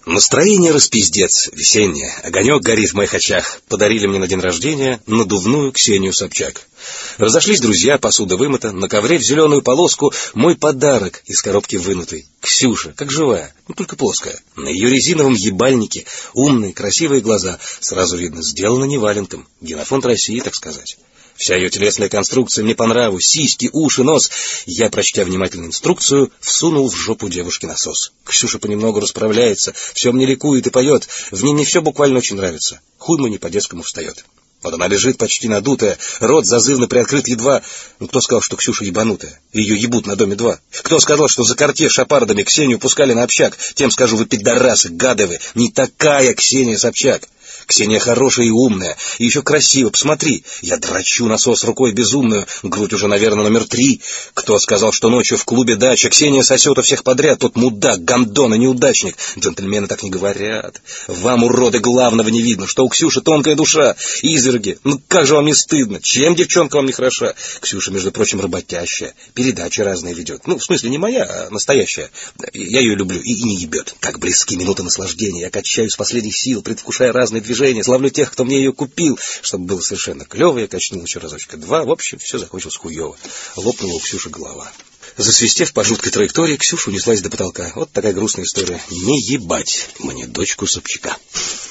Настроение распиздец, весеннее, огонек горит в моих очах. Подарили мне на день рождения надувную Ксению Собчак. Разошлись друзья, посуда вымыта, на ковре в зеленую полоску мой подарок из коробки вынутый. Ксюша, как живая, только плоская. На ее резиновом ебальнике умные, красивые глаза. Сразу видно, сделано не валенком. Генофонд России, так сказать. Вся ее телесная конструкция мне по нраву, сиськи, уши, нос. Я, прочтя внимательно инструкцию, всунул в жопу девушки насос. Ксюша понемногу расправляется, все мне ликует и поет. В ней не все буквально очень нравится. Хуй мой не по-детскому встает. Вот она лежит почти надутая, рот зазывно приоткрыт едва. Кто сказал, что Ксюша ебанутая? Ее ебут на Доме-2. Кто сказал, что за Cartier шапардами Ксению пускали на общак? Тем скажу, вы пидорасы, гады вы. Не такая Ксения Собчак. Ксения хорошая и умная, и еще красиво, посмотри. Я дрочу насос рукой безумную, грудь уже, наверное, номер 3. Кто сказал, что ночью в клубе дача Ксения сосет у всех подряд, тот мудак, гандон и неудачник. Джентльмены так не говорят. Вам, уроды, главного не видно, что у Ксюши тонкая душа, изверги. Ну как же вам не стыдно? Чем девчонка вам не хороша? Ксюша, между прочим, работящая, передачи разные ведет. Ну, в смысле, не моя, а настоящая. Я ее люблю и не ебет. Как близки минуты наслаждения. Я качаюсь с последних сил, предвкушая разные движения, славлю тех, кто мне ее купил, чтобы было совершенно клево. Я качнул еще разочка 2. В общем, все закончилось хуево. Лопнула у Ксюши голова. Засвистев по жуткой траектории, Ксюша унеслась до потолка. Вот такая грустная история. Не ебать мне дочку Собчака.